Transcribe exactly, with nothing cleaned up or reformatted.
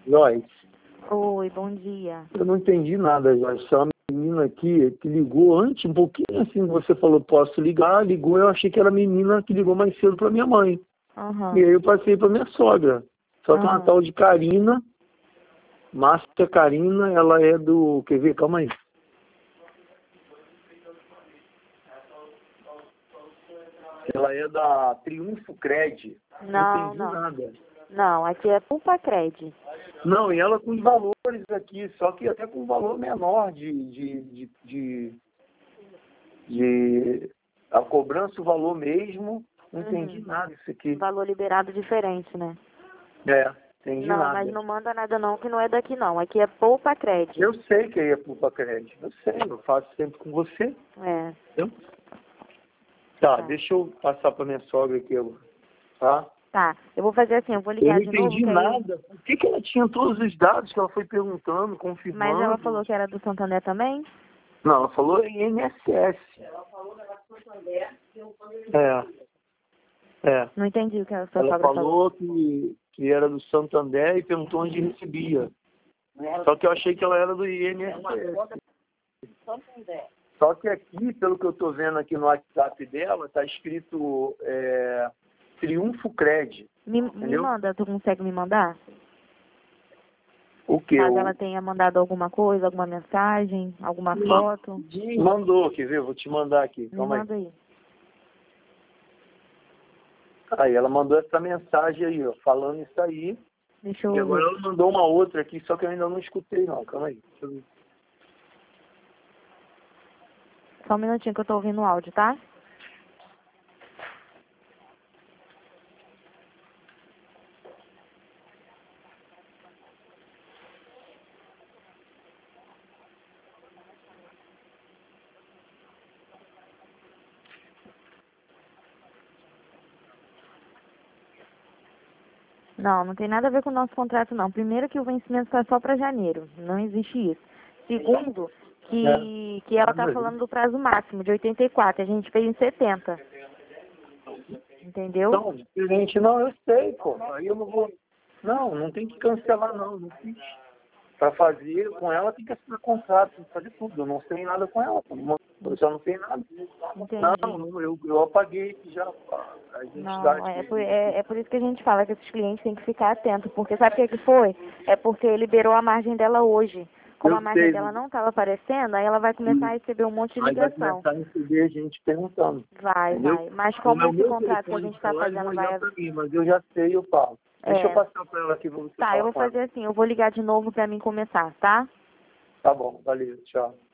Joyce, Oi, bom dia. eu não entendi nada, Joyce. Só uma menina aqui que ligou antes, um pouquinho assim, você falou, posso ligar? Ligou, eu achei que era a menina que ligou mais cedo para minha mãe. Uhum. E aí eu passei para minha sogra. Só que Uhum. uma tal de Karina, Márcia Karina, ela é do... Quer ver? Calma aí. Ela é da Triunfo Cred. Não, Não entendi não. nada. Não, aqui é Pulpacred. Não, e ela com os valores aqui, só que até com um valor menor de, de, de, de, de- a cobrança, o valor mesmo, não entendi Uhum. nada isso aqui. Valor liberado diferente, né? É, entendi Não, nada. mas não manda nada não, que não é daqui não. Aqui é Pulpacred. Eu sei que aí é Pulpa Cred, eu sei, eu faço sempre com você, É. entendeu? Tá, Tá. deixa eu passar para minha sogra aqui, eu- tá? Tá, eu vou fazer assim, eu vou Eu ligar não de novo, entendi que aí... nada. Por que, que ela tinha todos os dados que ela foi perguntando, Mas ela confirmando? falou que era do Santander também? Não, ela falou em I N S S. É, é. Não entendi o que a sua Ela sogra falou. falou que, que era do Santander e perguntou onde recebia. Só que eu achei que ela era do I N S S. Só que aqui, pelo que eu estou vendo aqui no WhatsApp dela, está escrito é, Triunfo Cred. Me, me Entendeu? manda, tu consegue me mandar? O que? Caso O... ela tenha mandado alguma coisa, alguma mensagem, alguma foto. Mandou, quer ver? Vou te mandar aqui. Me Calma aí. manda aí. Aí ela mandou essa mensagem aí, ó, falando isso aí. Deixa E eu agora ver. ela mandou uma outra aqui, só que eu ainda não escutei não. Calma aí. Deixa eu ver. Só um minutinho que eu tô ouvindo o áudio, tá? Não, não tem nada a ver com o nosso contrato, não. Primeiro que o vencimento está só para janeiro. Não existe isso. Segundo, que, que ela tá falando do prazo máximo, de oitenta e quatro. A gente fez em setenta. Entendeu? Então, diferente, não, eu sei, pô. Aí eu não vou. Não, não tem que cancelar, não. Não fiz. Pra fazer com ela tem que assinar contrato, tem que fazer tudo. Eu não sei nada com ela, pô. Eu já não sei nada. Entendi. Não, não, eu, eu apaguei já a identidade. Não, é por, é, é por isso que a gente fala que esses clientes têm que ficar atentos. Porque sabe o que, que foi? É porque liberou a margem dela hoje. Como Eu a margem sei. dela não estava aparecendo, aí ela vai começar a receber um monte de Aí vai ligação. começar a receber gente perguntando. Vai, Entendeu? vai. Mas Como como é o esse meu contrato que a telefone gente de está celular, eles fazendo vão vai... ligar pra mim, mas eu já sei, eu falo. Deixa eu É, passar pra ela aqui pra você tá, falar eu vou com ela. fazer assim, eu vou ligar de novo pra mim começar, tá? Tá bom, valeu, tchau.